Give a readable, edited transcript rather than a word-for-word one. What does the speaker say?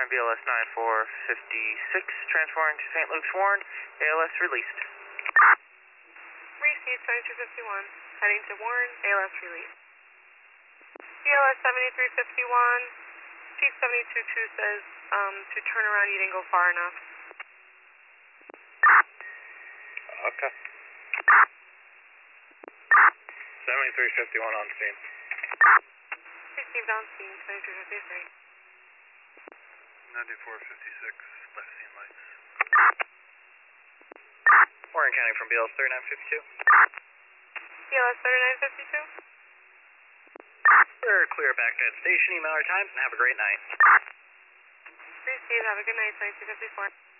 BLS 9456, transferring to St. Luke's Warren, ALS released. Received 2251, heading to Warren, ALS released. BLS 7351, Chief 722 says to turn around, you didn't go far enough. Okay. 7351 on scene. Received on scene, 2353. 9456, left scene lights. Warren County from BLS 3952. BLS 3952. We're clear back at station, email our times, and have a great night. Received, have a good night, 2254.